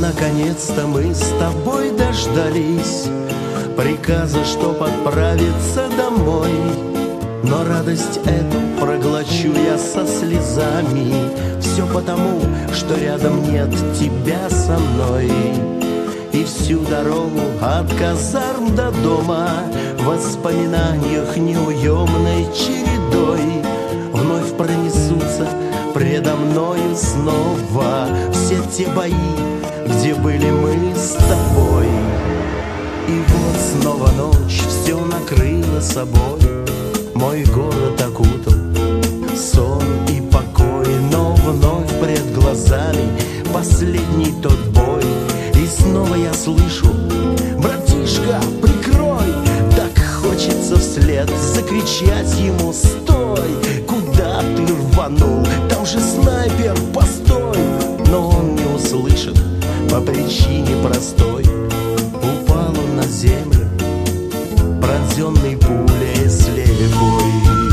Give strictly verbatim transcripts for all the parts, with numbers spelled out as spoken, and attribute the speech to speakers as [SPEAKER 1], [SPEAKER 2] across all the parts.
[SPEAKER 1] Наконец-то мы с тобой дождались приказа, чтоб отправиться домой. Но радость эту проглочу я со слезами. Все потому, что рядом нет тебя со мной. И всю дорогу от казарм до дома в воспоминаниях неуемной чередой вновь пронесутся предо мною снова все те бои, где были мы с тобой. И вот снова ночь все накрыла собой, мой город окутал сон и покой. Но вновь пред глазами последний тот бой. И снова я слышу: братишка, прикрой! Так хочется вслед закричать ему: стой! Куда ты рванул? Там же снайпер, постой! Но он не услышит по причине простой. Упал он на землю, пронзенный пулей слепой.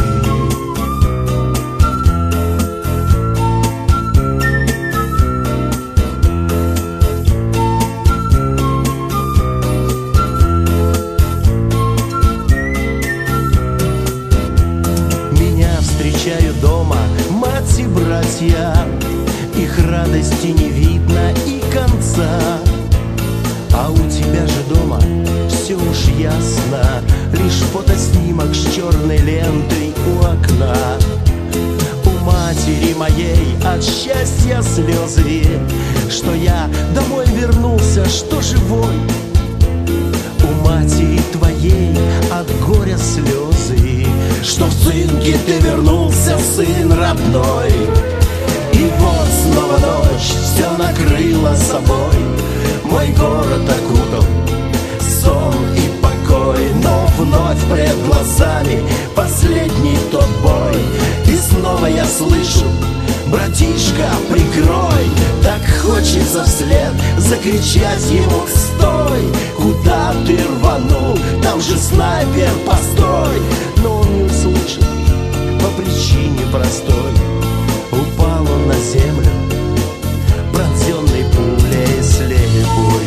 [SPEAKER 1] Встречаю дома мать и братья, их радости не видно и конца. А у тебя же дома все уж ясно, лишь фотоснимок с черной лентой у окна. У матери моей от счастья слезы, что я домой вернулся, что живой. У матери твоей от горя слезы, что в цинке ты вернулся, сын родной. И вот снова ночь все накрыла собой, мой город окутал сон и покой. Но вновь пред глазами последний тот бой. И снова я слышу: братишка, прикрой! Так хочется вслед закричать ему: стой! Куда ты рванул? Там же снайпер, постой! Но он не услышит по причине простой. Упал он на землю, пронзенный пулей слепой.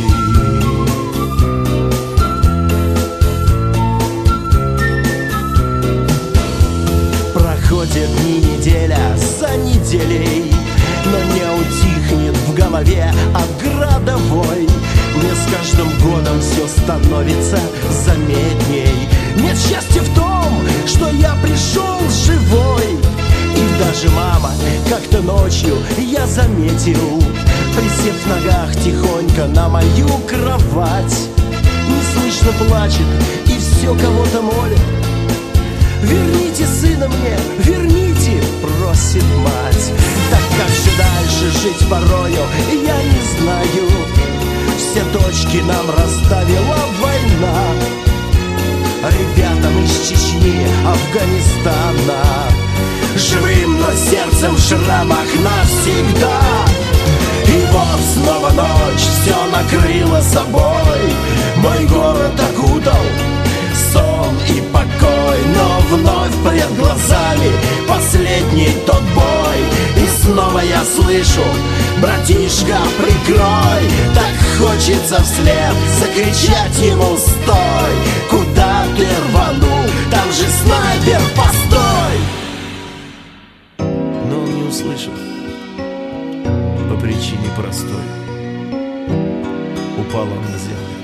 [SPEAKER 1] Проходят дни, неделя за неделей, но не утихнет в голове от градовой. Мне с каждым годом все становится заметней. Нет счастья в том, что я пришел живой. И даже мама как-то ночью я заметил, присев в ногах тихонько на мою кровать, неслышно плачет и все кого-то молит: верните сына мне, верните, просит мать. Так как же дальше жить порою, я не знаю. Все точки нам расставила война, ребятам из Чечни, Афганистана, живым, но сердцем в шрамах навсегда. И вот снова ночь все накрыла собой, мой город окутал сон и покой. Но вновь пред глазами последний тот бой. И снова я слышу: братишка, прикрой! Так хочется вслед закричать ему: стой! Куда ты рванул? Там же снайпер, постой! Но он не услышит по причине простой. Упал он на землю,